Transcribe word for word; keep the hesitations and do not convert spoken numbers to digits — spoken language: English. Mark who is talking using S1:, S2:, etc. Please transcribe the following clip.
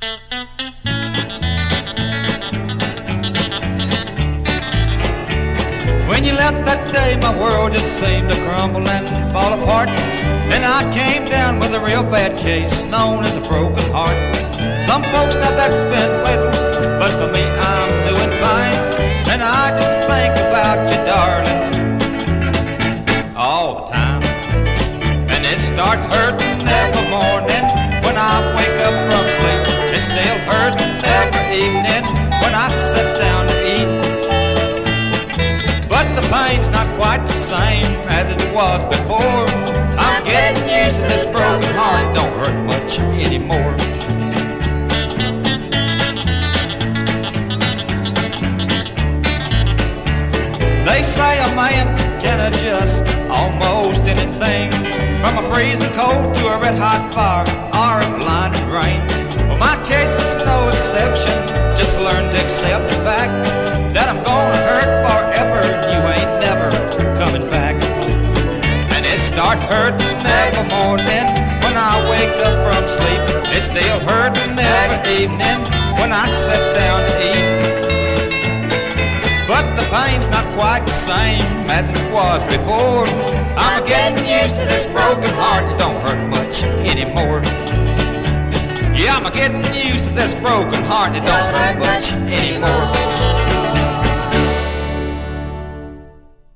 S1: When you left that day, my world just seemed to crumble and fall apart. Then I came down with a real bad case known as a broken heart. Some folks now that's been fatal, but for me I'm doing fine. And I just think about you, darling, all the time. And it starts hurting every morning when I wake up from sleep. It's still hurting every evening when I sit down to eat. But the pain's not quite the same as it was before. I'm getting used to this broken heart, don't hurt much anymore. They say a man can adjust almost anything, from a freezing cold to a red hot fire or a blinding rain. Well, my case is no exception. Just learn to accept the fact that I'm gonna hurt forever. You ain't never coming back. And it starts hurting every morning when I wake up from sleep. It's still hurting every evening when I sit down to eat. But the pain's not quite the same as it was before. I'm getting used to this broken heart, it don't hurt much anymore. Yeah, I'm getting used to this broken heart, it don't hurt much anymore.